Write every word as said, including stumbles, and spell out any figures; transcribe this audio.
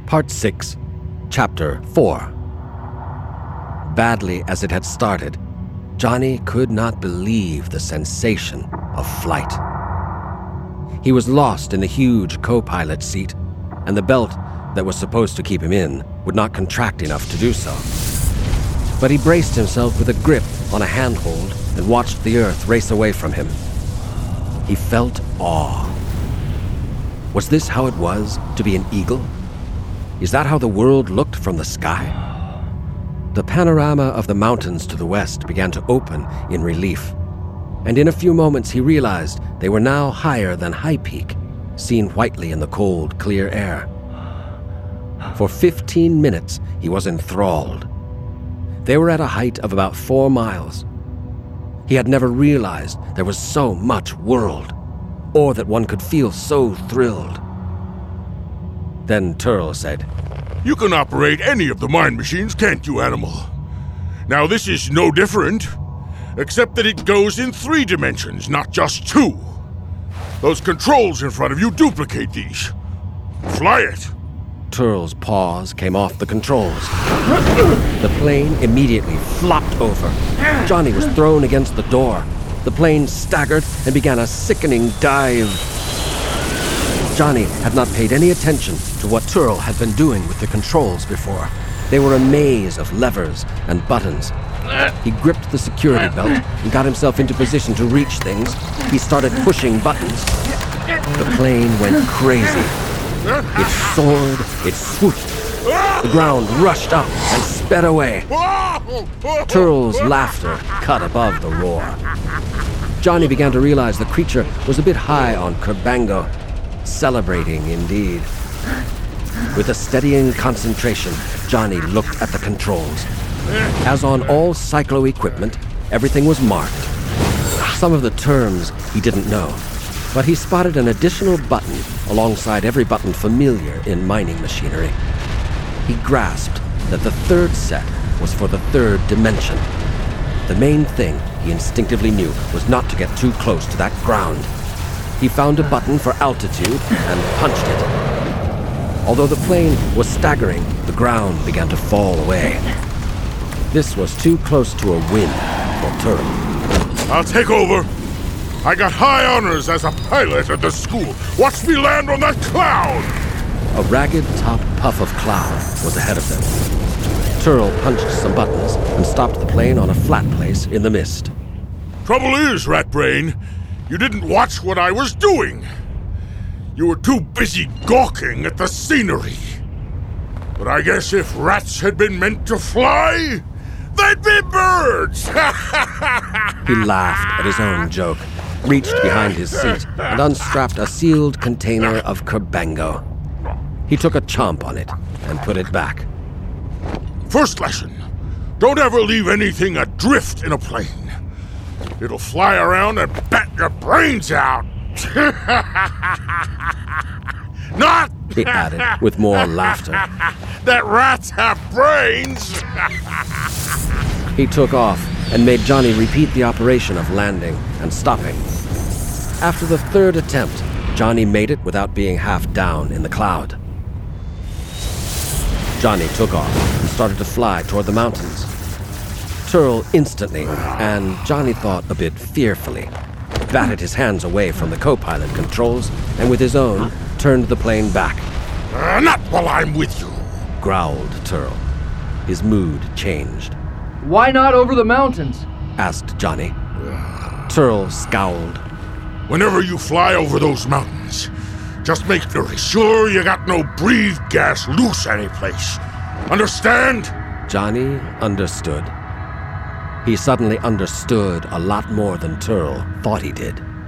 Part six, Chapter four. Badly as it had started, Johnny could not believe the sensation of flight. He was lost in the huge co-pilot seat, and the belt that was supposed to keep him in would not contract enough to do so. But he braced himself with a grip on a handhold and watched the earth race away from him. He felt awe. Was this how it was to be an eagle? Is that how the world looked from the sky? The panorama of the mountains to the west began to open in relief, and in a few moments he realized they were now higher than High Peak, seen whitely in the cold, clear air. For fifteen minutes he was enthralled. They were at a height of about four miles. He had never realized there was so much world, or that one could feel so thrilled. Then Turl said, "You can operate any of the mind machines, can't you, animal? Now this is no different, except that it goes in three dimensions, not just two. Those controls in front of you duplicate these. Fly it." Turl's paws came off the controls. The plane immediately flopped over. Johnny was thrown against the door. The plane staggered and began a sickening dive. Johnny had not paid any attention to what Turl had been doing with the controls before. They were a maze of levers and buttons. He gripped the security belt and got himself into position to reach things. He started pushing buttons. The plane went crazy. It soared, it swooped. The ground rushed up and sped away. Turl's laughter cut above the roar. Johnny began to realize the creature was a bit high on Kerbango. Celebrating, indeed. With a steadying concentration, Johnny looked at the controls. As on all cyclo equipment, everything was marked. Some of the terms he didn't know, but he spotted an additional button alongside every button familiar in mining machinery. He grasped that the third set was for the third dimension. The main thing he instinctively knew was not to get too close to that ground. He found a button for altitude and punched it. Although the plane was staggering, the ground began to fall away. This was too close to a win for Turl. "I'll take over. I got high honors as a pilot at the school. Watch me land on that cloud!" A ragged top puff of cloud was ahead of them. Turl punched some buttons and stopped the plane on a flat place in the mist. "Trouble is, Ratbrain, you didn't watch what I was doing. You were too busy gawking at the scenery. But I guess if rats had been meant to fly, they'd be birds!" He laughed at his own joke, reached behind his seat, and unstrapped a sealed container of Kerbango. He took a chomp on it and put it back. "First lesson, don't ever leave anything adrift in a plane. It'll fly around and bat your brains out." "Not," he added with more laughter, "that rats have brains." He took off and made Johnny repeat the operation of landing and stopping. After the third attempt, Johnny made it without being half down in the cloud. Johnny took off and started to fly toward the mountains. Turl instantly, and Johnny thought a bit fearfully, batted his hands away from the co-pilot controls and with his own turned the plane back. Uh, "not while I'm with you," growled Turl. His mood changed. "Why not over the mountains?" asked Johnny. Turl scowled. "Whenever you fly over those mountains, just make very sure you got no breathe gas loose anyplace. Understand?" Johnny understood. He suddenly understood a lot more than Turl thought he did.